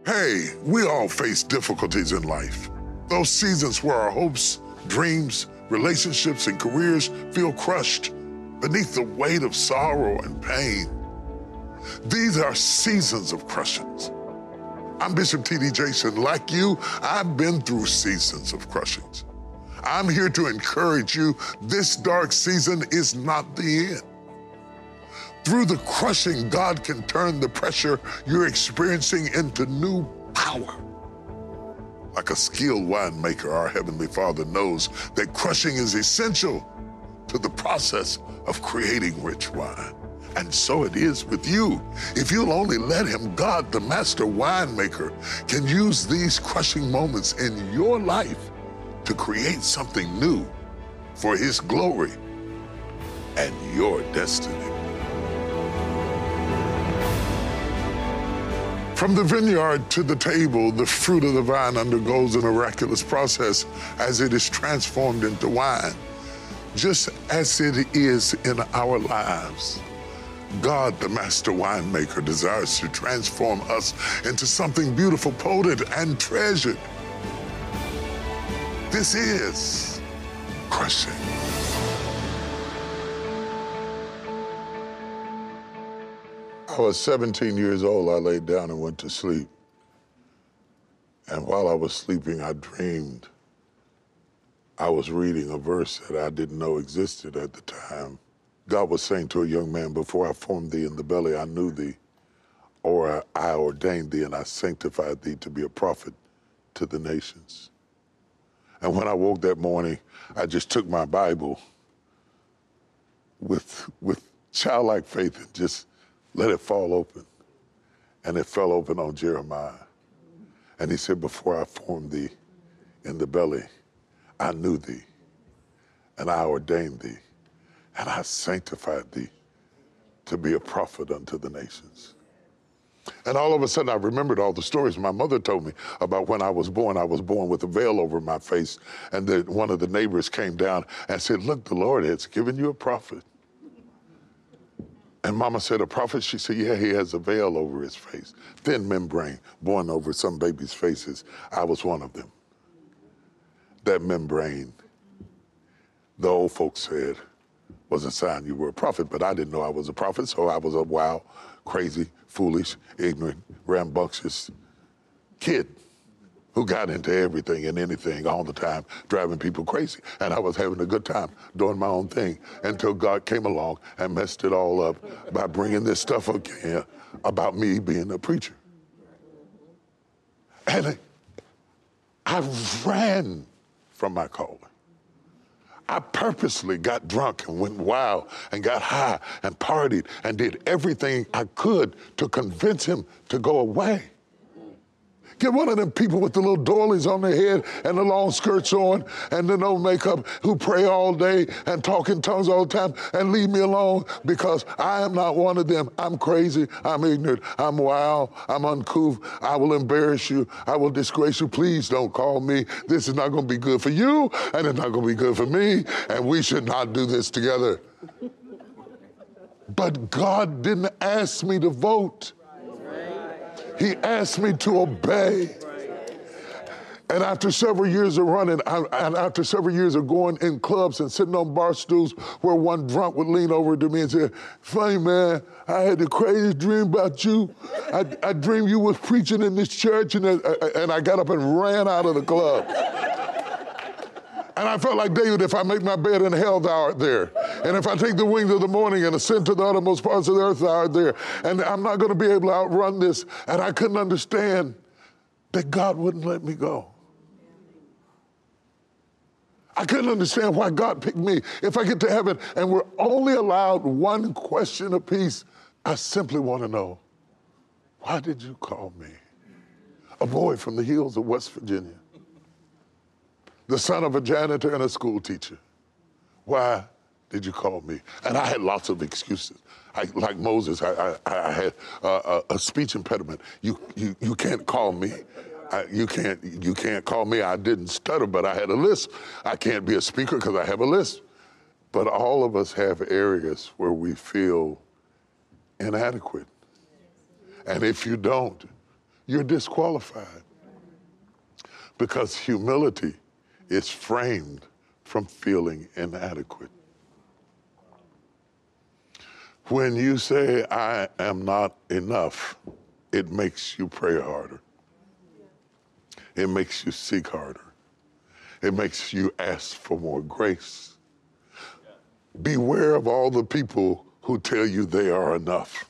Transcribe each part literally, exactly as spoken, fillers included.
Hey, we all face difficulties in life. Those seasons where our hopes, dreams, relationships, and careers feel crushed beneath the weight of sorrow and pain. These are seasons of crushings. I'm Bishop T D Jakes. Like you, I've been through seasons of crushings. I'm here to encourage you, this dark season is not the end. Through the crushing, God can turn the pressure you're experiencing into new power. Like a skilled winemaker, our Heavenly Father knows that crushing is essential to the process of creating rich wine. And so it is with you. If you'll only let Him, God, the master winemaker, can use these crushing moments in your life to create something new for His glory and your destiny. From the vineyard to the table, the fruit of the vine undergoes a miraculous process as it is transformed into wine. Just as it is in our lives, God, the master winemaker, desires to transform us into something beautiful, potent, and treasured. This is crushing. I was seventeen years old. I laid down and went to sleep. And while I was sleeping, I dreamed I was reading a verse that I didn't know existed at the time. God was saying to a young man, before I formed thee in the belly, I knew thee, or I ordained thee, and I sanctified thee to be a prophet to the nations. And when I woke that morning, I just took my Bible with, with childlike faith and just let it fall open. And it fell open on Jeremiah. And he said, before I formed thee in the belly, I knew thee, and I ordained thee, and I sanctified thee to be a prophet unto the nations. And all of a sudden, I remembered all the stories my mother told me about when I was born. I was born with a veil over my face, and the, one of the neighbors came down and said, look, the Lord has given you a prophet. And Mama said, a prophet? She said, yeah, he has a veil over his face. Thin membrane born over some babies' faces. I was one of them. That membrane, the old folks said, was a sign you were a prophet, but I didn't know I was a prophet, so I was a wild, crazy, foolish, ignorant, rambunctious kid who got into everything and anything all the time, driving people crazy. And I was having a good time doing my own thing until God came along and messed it all up by bringing this stuff up here about me being a preacher. And I ran from my calling. I purposely got drunk and went wild and got high and partied and did everything I could to convince him to go away. Get one of them people with the little doilies on their head and the long skirts on and the no makeup who pray all day and talk in tongues all the time and leave me alone because I am not one of them. I'm crazy, I'm ignorant, I'm wild, I'm uncouth, I will embarrass you, I will disgrace you. Please don't call me. This is not gonna be good for you and it's not gonna be good for me and we should not do this together. But God didn't ask me to vote. He asked me to obey. And after several years of running, I, and after several years of going in clubs and sitting on bar stools where one drunk would lean over to me and say, funny man, I had the craziest dream about you. I, I dreamed you was preaching in this church, and, I, and I got up and ran out of the club. And I felt like David, if I make my bed in hell, thou art there. And if I take the wings of the morning and ascend to the uttermost parts of the earth, thou art there. And I'm not gonna be able to outrun this. And I couldn't understand that God wouldn't let me go. I couldn't understand why God picked me. If I get to heaven and we're only allowed one question apiece, I simply wanna know, why did you call me? A boy from the hills of West Virginia, the son of a janitor and a school teacher. Why did you call me? And I had lots of excuses. I, like Moses, I, I, I had uh, a, a speech impediment. You, you, you can't call me. I, you can't, you can't call me. I didn't stutter, but I had a lisp. I can't be a speaker because I have a lisp. But all of us have areas where we feel inadequate. And if you don't, you're disqualified. Because humility is framed from feeling inadequate. When you say, I am not enough, it makes you pray harder. It makes you seek harder. It makes you ask for more grace. Beware of all the people who tell you they are enough.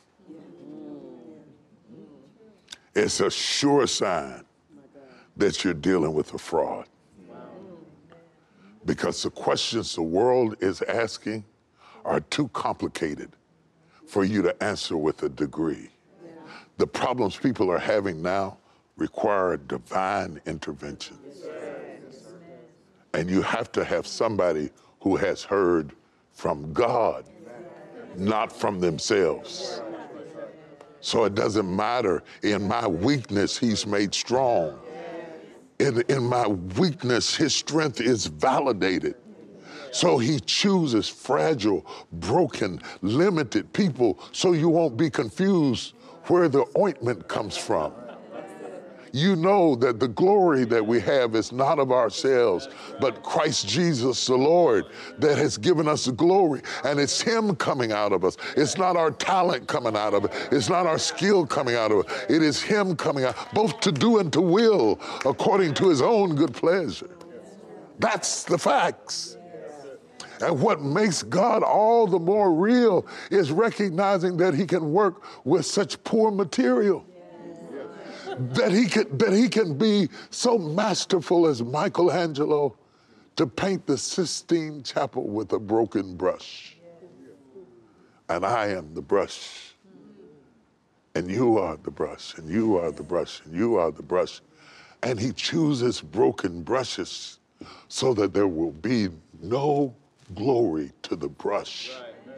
It's a sure sign that you're dealing with a fraud. Because the questions the world is asking are too complicated for you to answer with a degree. The problems people are having now require divine intervention. And you have to have somebody who has heard from God, not from themselves. So it doesn't matter. In my weakness, he's made strong. In, in my weakness, his strength is validated. So he chooses fragile, broken, limited people so you won't be confused where the ointment comes from. You know that the glory that we have is not of ourselves, but Christ Jesus the Lord that has given us the glory. And it's him coming out of us. It's not our talent coming out of it. It's not our skill coming out of it. It is him coming out, both to do and to will, according to his own good pleasure. That's the facts. And what makes God all the more real is recognizing that he can work with such poor material. That he can, that he can be so masterful as Michelangelo to paint the Sistine Chapel with a broken brush. And I am the brush. And you are the brush, and you are the brush, and you are the brush. And he chooses broken brushes so that there will be no glory to the brush,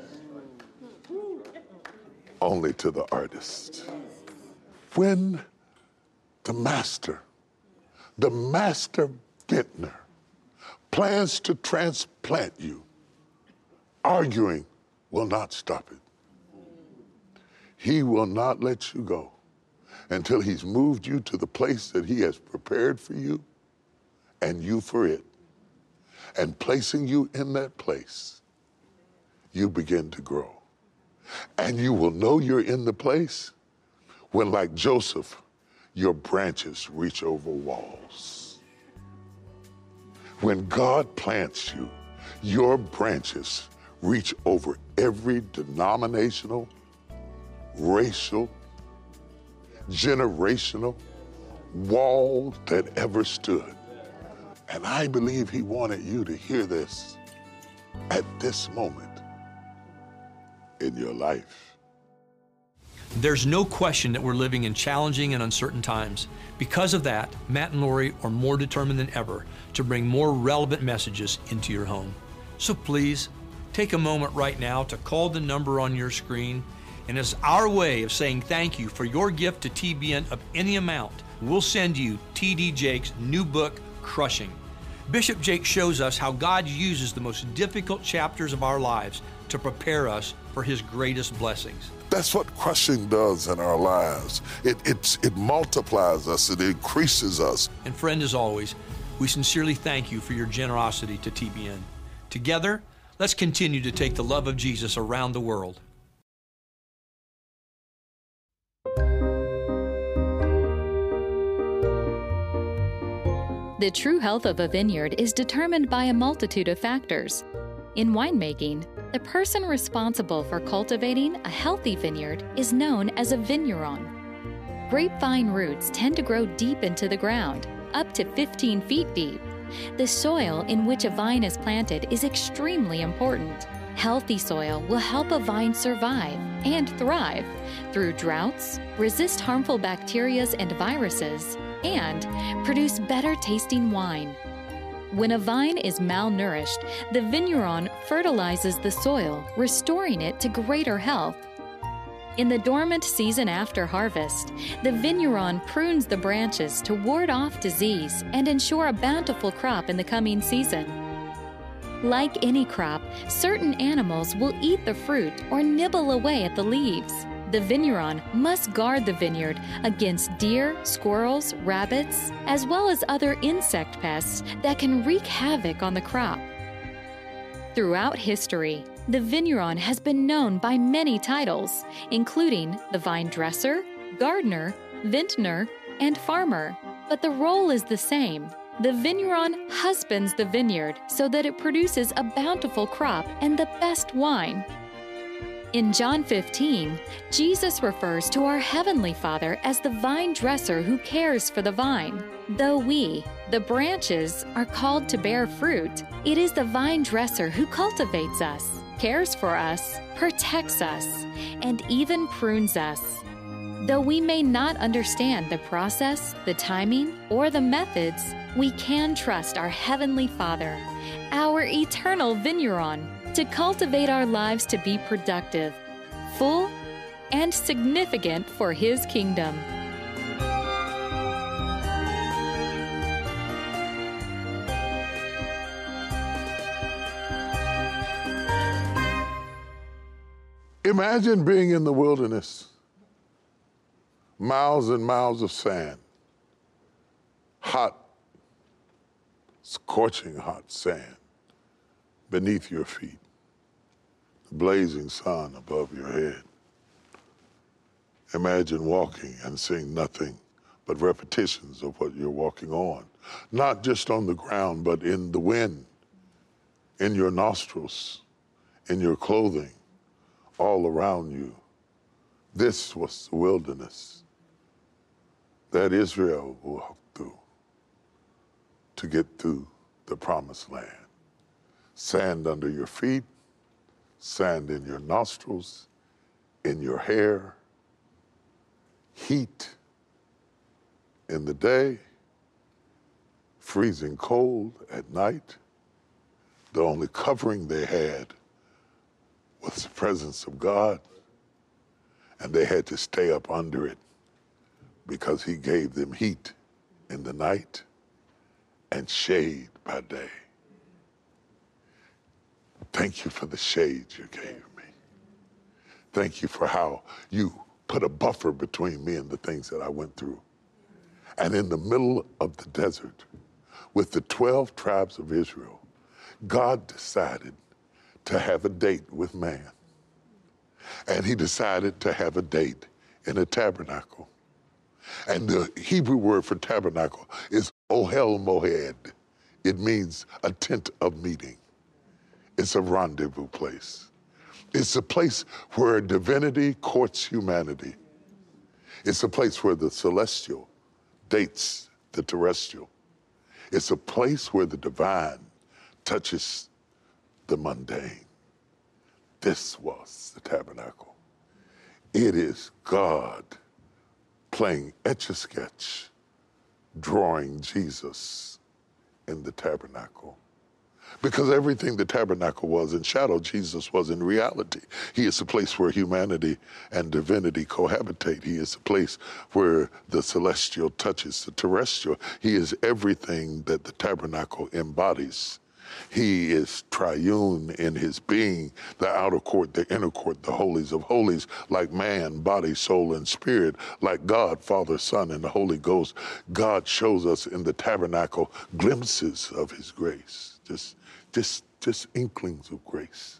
only to the artist. When the master, the master vintner, plans to transplant you, arguing will not stop it. He will not let you go until he's moved you to the place that he has prepared for you and you for it. And placing you in that place, you begin to grow. And you will know you're in the place when, like Joseph, your branches reach over walls. When God plants you, your branches reach over every denominational, racial, generational wall that ever stood. And I believe he wanted you to hear this at this moment in your life. There's no question that we're living in challenging and uncertain times. Because of that, Matt and Lori are more determined than ever to bring more relevant messages into your home. So please, take a moment right now to call the number on your screen, and as our way of saying thank you for your gift to T B N of any amount, we'll send you T D Jakes' new book, Crushing. Bishop Jake shows us how God uses the most difficult chapters of our lives to prepare us for his greatest blessings. That's what crushing does in our lives. It, it, it multiplies us, it increases us. And friend, as always, we sincerely thank you for your generosity to T B N. Together, let's continue to take the love of Jesus around the world. The true health of a vineyard is determined by a multitude of factors. In winemaking, the person responsible for cultivating a healthy vineyard is known as a vigneron. Grapevine roots tend to grow deep into the ground, up to fifteen feet deep. The soil in which a vine is planted is extremely important. Healthy soil will help a vine survive and thrive through droughts, resist harmful bacteria and viruses, and produce better tasting wine. When a vine is malnourished, the vigneron fertilizes the soil, restoring it to greater health. In the dormant season after harvest, the vigneron prunes the branches to ward off disease and ensure a bountiful crop in the coming season. Like any crop, certain animals will eat the fruit or nibble away at the leaves. The vigneron must guard the vineyard against deer, squirrels, rabbits, as well as other insect pests that can wreak havoc on the crop. Throughout history, the vigneron has been known by many titles, including the vine dresser, gardener, vintner, and farmer. But the role is the same. The vigneron husbands the vineyard so that it produces a bountiful crop and the best wine. In John fifteen, Jesus refers to our Heavenly Father as the vine dresser who cares for the vine. Though we, the branches, are called to bear fruit, it is the vine dresser who cultivates us, cares for us, protects us, and even prunes us. Though we may not understand the process, the timing, or the methods, we can trust our Heavenly Father, our eternal vigneron, to cultivate our lives to be productive, full, and significant for His kingdom. Imagine being in the wilderness, miles and miles of sand, hot, scorching hot sand beneath your feet, the blazing sun above your head. Imagine walking and seeing nothing but repetitions of what you're walking on, not just on the ground, but in the wind, in your nostrils, in your clothing, all around you. This was the wilderness that Israel walked through to get through the promised land. Sand under your feet, sand in your nostrils, in your hair, heat in the day, freezing cold at night. The only covering they had was the presence of God, and they had to stay up under it because He gave them heat in the night and shade by day. Thank you for the shade you gave me. Thank you for how you put a buffer between me and the things that I went through. And in the middle of the desert, with the twelve tribes of Israel, God decided to have a date with man. And He decided to have a date in a tabernacle. And the Hebrew word for tabernacle is ohel moed. It means a tent of meeting. It's a rendezvous place. It's a place where divinity courts humanity. It's a place where the celestial dates the terrestrial. It's a place where the divine touches the mundane. This was the tabernacle. It is God playing Etch-a-Sketch, drawing Jesus in the tabernacle. Because everything the tabernacle was in shadow, Jesus was in reality. He is the place where humanity and divinity cohabitate. He is the place where the celestial touches the terrestrial. He is everything that the tabernacle embodies. He is triune in His being, the outer court, the inner court, the holies of holies, like man, body, soul, and spirit, like God, Father, Son, and the Holy Ghost. God shows us in the tabernacle glimpses of His grace, just, just, just inklings of grace,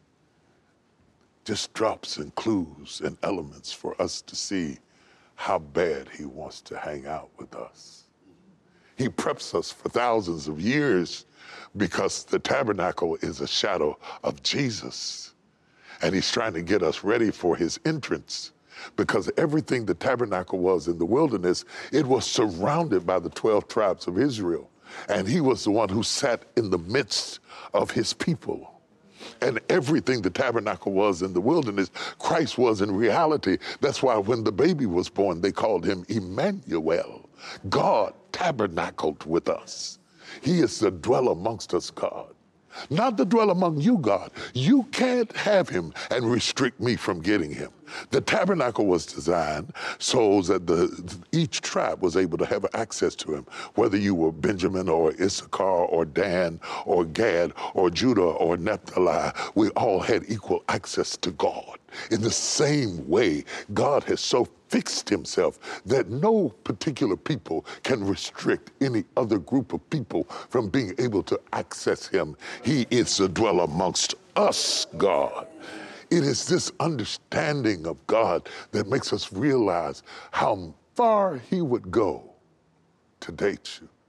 just drops and clues and elements for us to see how bad He wants to hang out with us. He preps us for thousands of years because the tabernacle is a shadow of Jesus. And He's trying to get us ready for His entrance, because everything the tabernacle was in the wilderness, it was surrounded by the twelve tribes of Israel. And He was the one who sat in the midst of His people. And everything the tabernacle was in the wilderness, Christ was in reality. That's why when the baby was born, they called Him Emmanuel. God tabernacled with us. He is the dwell amongst us God. not to dwell among you, God. You can't have him and restrict me from getting him. The tabernacle was designed so that the, each tribe was able to have access to him, whether you were Benjamin or Issachar or Dan or Gad or Judah or Naphtali. We all had equal access to God. In the same way, God has so fixed himself that no particular people can restrict any other group of people from being able to access him. He is to dwell amongst us, God. It is this understanding of God that makes us realize how far he would go to date you.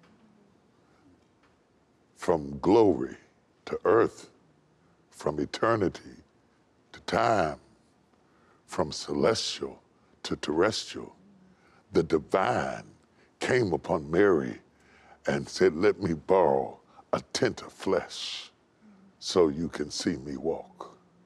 From glory to earth, from eternity to time, from celestial to terrestrial. The divine came upon Mary and said, let me borrow a tent of flesh so you can see me walk.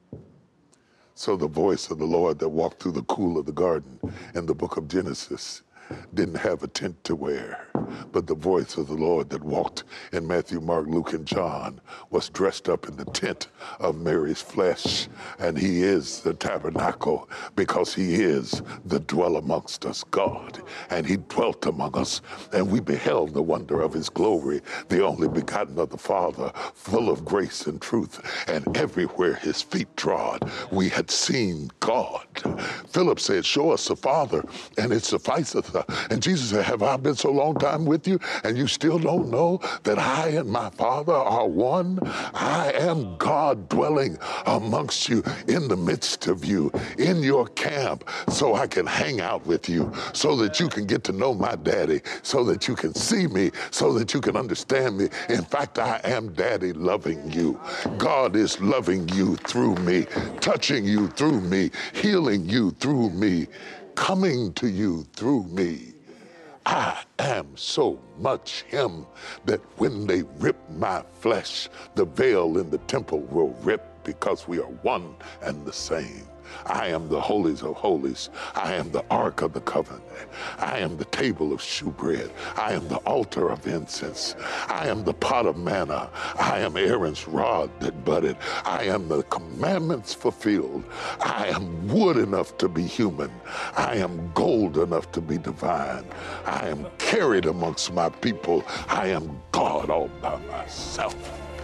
So the voice of the Lord that walked through the cool of the garden in the book of Genesis didn't have a tent to wear, but the voice of the Lord that walked in Matthew, Mark, Luke, and John was dressed up in the tent of Mary's flesh, and he is the tabernacle because he is the dwell amongst us God, and he dwelt among us, and we beheld the wonder of his glory, the only begotten of the Father, full of grace and truth, and everywhere his feet trod, we had seen God. Philip said, show us the Father, and it sufficeth. And Jesus said, have I been so long time with you, and you still don't know that I and my Father are one? I am God dwelling amongst you, in the midst of you, in your camp, so I can hang out with you, so that you can get to know my daddy, so that you can see me, so that you can understand me. In fact, I am daddy loving you. God is loving you through me, touching you through me, healing you through me, coming to you through me. I am so much him that when they rip my flesh, the veil in the temple will rip, because we are one and the same. I am the holies of holies. I am the ark of the covenant. I am the table of shewbread. I am the altar of incense. I am the pot of manna. I am Aaron's rod that budded. I am the commandments fulfilled. I am wood enough to be human. I am gold enough to be divine. I am carried amongst my people. I am God all by myself.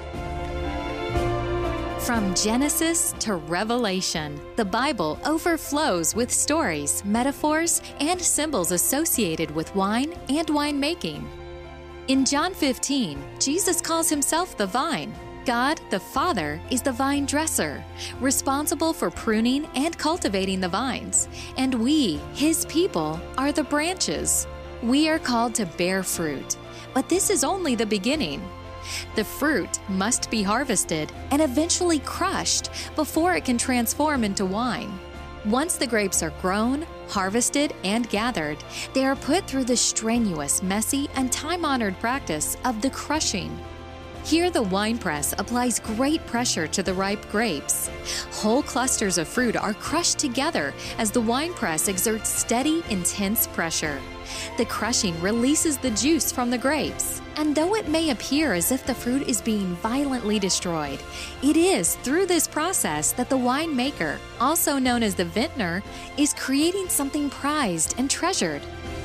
From Genesis to Revelation, the Bible overflows with stories, metaphors, and symbols associated with wine and winemaking. In John fifteen, Jesus calls himself the vine. God, the Father, is the vine dresser, responsible for pruning and cultivating the vines. And we, his people, are the branches. We are called to bear fruit, but this is only the beginning. The fruit must be harvested and eventually crushed before it can transform into wine. Once the grapes are grown, harvested, and gathered, they are put through the strenuous, messy, and time-honored practice of the crushing. Here, the wine press applies great pressure to the ripe grapes. Whole clusters of fruit are crushed together as the wine press exerts steady, intense pressure. The crushing releases the juice from the grapes. And though it may appear as if the fruit is being violently destroyed, it is through this process that the winemaker, also known as the vintner, is creating something prized and treasured.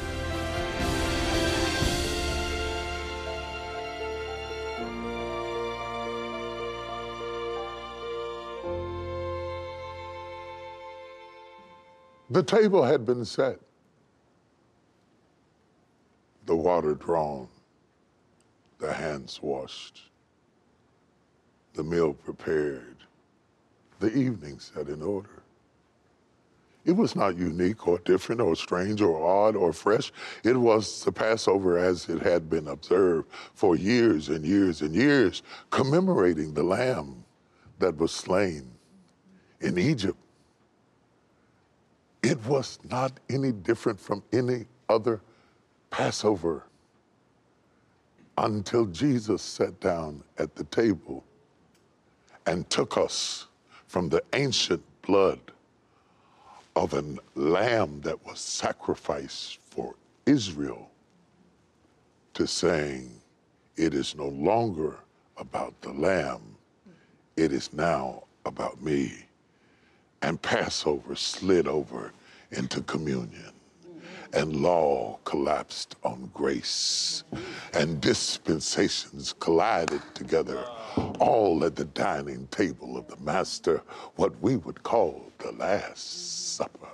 The table had been set, the water drawn, the hands washed, the meal prepared, the evening set in order. It was not unique or different or strange or odd or fresh. It was the Passover as it had been observed for years and years and years, commemorating the lamb that was slain in Egypt. It was not any different from any other Passover until Jesus sat down at the table and took us from the ancient blood of a lamb that was sacrificed for Israel to saying, it is no longer about the Lamb. It is now about me. And Passover slid over into communion. And law collapsed on grace. And dispensations collided together, all at the dining table of the Master, what we would call the Last Supper.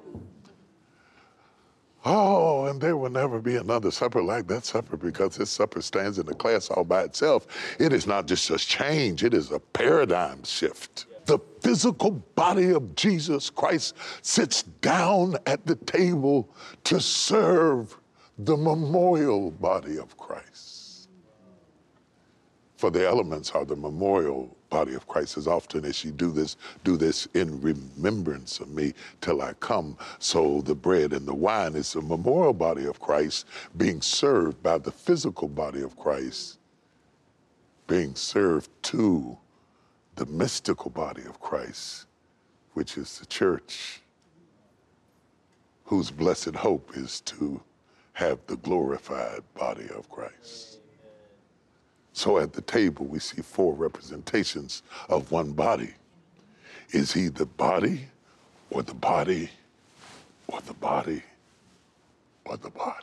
Oh, and there will never be another supper like that supper, because this supper stands in a class all by itself. It is not just a change, it is a paradigm shift. The physical body of Jesus Christ sits down at the table to serve the memorial body of Christ. For the elements are the memorial body of Christ. As often as you do this, do this in remembrance of me till I come. So the bread and the wine is the memorial body of Christ being served by the physical body of Christ, being served to the mystical body of Christ, which is the church, whose blessed hope is to have the glorified body of Christ. So at the table, we see four representations of one body. Is he the body, or the body, or the body, or the body?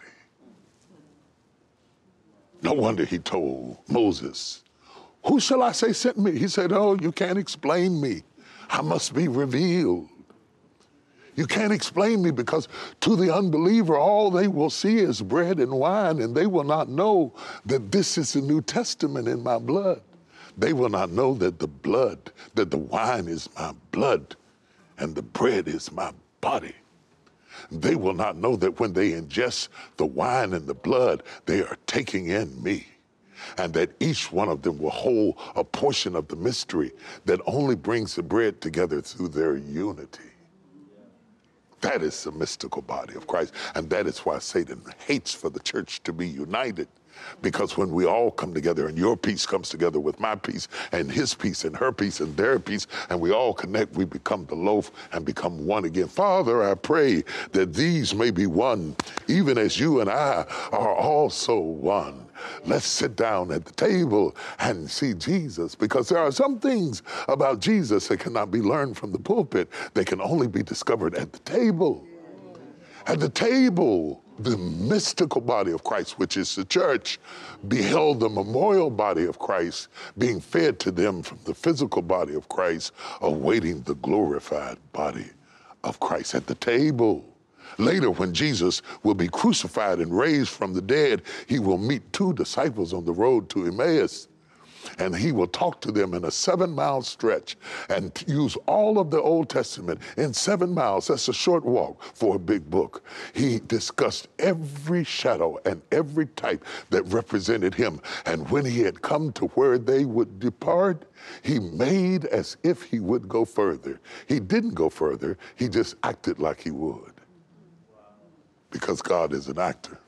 No wonder he told Moses, who shall I say sent me? He said, oh, you can't explain me. I must be revealed. You can't explain me, because to the unbeliever, all they will see is bread and wine, and they will not know that this is the New Testament in my blood. They will not know that the blood, that the wine is my blood, and the bread is my body. They will not know that when they ingest the wine and the blood, they are taking in me, and that each one of them will hold a portion of the mystery that only brings the bread together through their unity. That is the mystical body of Christ. And that is why Satan hates for the church to be united. Because when we all come together, and your peace comes together with my peace, and his peace and her peace and their peace, and we all connect, we become the loaf and become one again. Father, I pray that these may be one, even as you and I are also one. Let's sit down at the table and see Jesus, because there are some things about Jesus that cannot be learned from the pulpit. They can only be discovered at the table. At the table, the mystical body of Christ, which is the church, beheld the memorial body of Christ being fed to them from the physical body of Christ, awaiting the glorified body of Christ at the table. Later, when Jesus will be crucified and raised from the dead, he will meet two disciples on the road to Emmaus. And he will talk to them in a seven-mile stretch and use all of the Old Testament in seven miles. That's a short walk for a big book. He discussed every shadow and every type that represented him. And when he had come to where they would depart, he made as if he would go further. He didn't go further. He just acted like he would. Because God is an actor.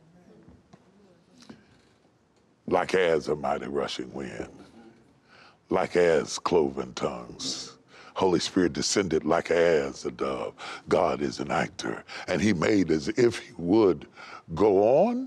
Like as a mighty rushing wind, like as cloven tongues. Holy Spirit descended like as a dove. God is an actor, and he made as if he would go on.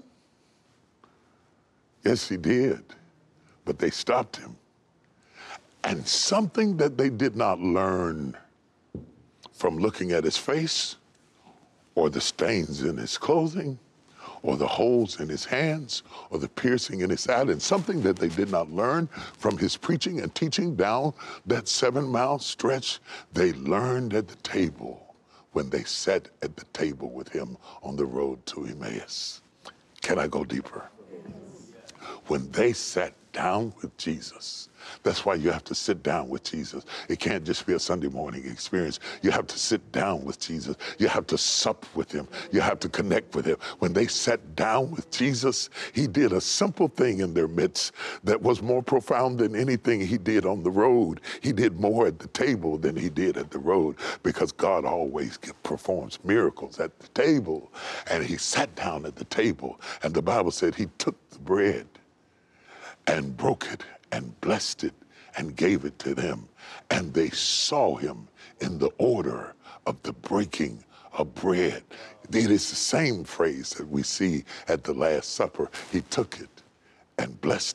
Yes, he did, but they stopped him. And something that they did not learn from looking at his face, or the stains in his clothing, or the holes in his hands, or the piercing in his side, and something that they did not learn from his preaching and teaching down that seven-mile stretch, they learned at the table when they sat at the table with him on the road to Emmaus. Can I go deeper? When they sat down with Jesus. That's why you have to sit down with Jesus. It can't just be a Sunday morning experience. You have to sit down with Jesus. You have to sup with him. You have to connect with him. When they sat down with Jesus, he did a simple thing in their midst that was more profound than anything he did on the road. He did more at the table than he did at the road, because God always performs miracles at the table. And he sat down at the table, and the Bible said he took the bread and broke it and blessed it and gave it to them. And they saw him in the order of the breaking of bread. It is the same phrase that we see at the Last Supper. He took it and blessed it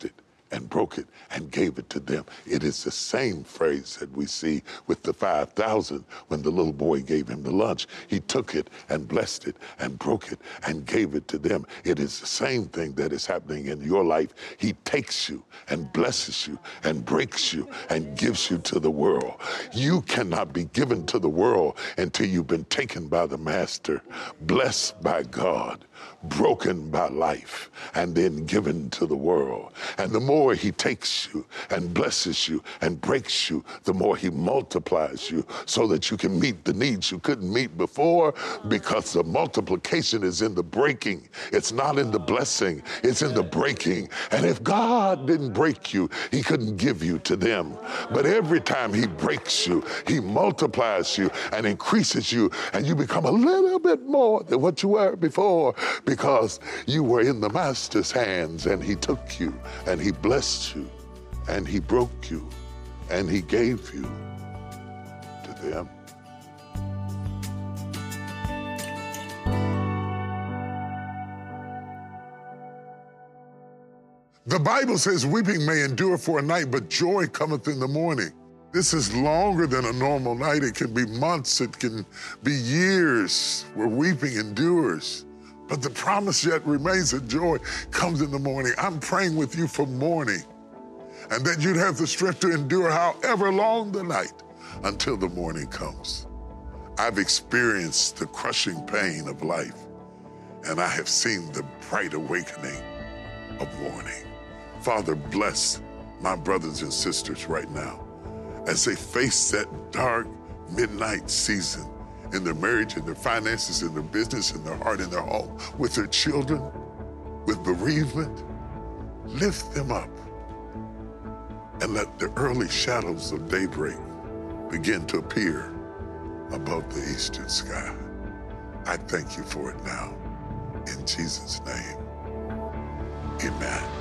and broke it and gave it to them. It is the same phrase that we see with the five thousand when the little boy gave him the lunch. He took it and blessed it and broke it and gave it to them. It is the same thing that is happening in your life. He takes you and blesses you and breaks you and gives you to the world. You cannot be given to the world until you've been taken by the Master, blessed by God, broken by life, and then given to the world. And the more he takes you and blesses you and breaks you, the more he multiplies you so that you can meet the needs you couldn't meet before, because the multiplication is in the breaking. It's not in the blessing, it's in the breaking. And if God didn't break you, he couldn't give you to them. But every time he breaks you, he multiplies you and increases you, and you become a little bit more than what you were before, because you were in the Master's hands, and he took you and he blessed you and he broke you and he gave you to them. The Bible says weeping may endure for a night, but joy cometh in the morning. This is longer than a normal night. It can be months, it can be years where weeping endures. But the promise yet remains that joy comes in the morning. I'm praying with you for morning, and that you'd have the strength to endure however long the night until the morning comes. I've experienced the crushing pain of life, and I have seen the bright awakening of morning. Father, bless my brothers and sisters right now as they face that dark midnight season in their marriage, in their finances, in their business, in their heart, in their home, with their children, with bereavement. Lift them up and let the early shadows of daybreak begin to appear above the eastern sky. I thank you for it now. In Jesus' name, amen.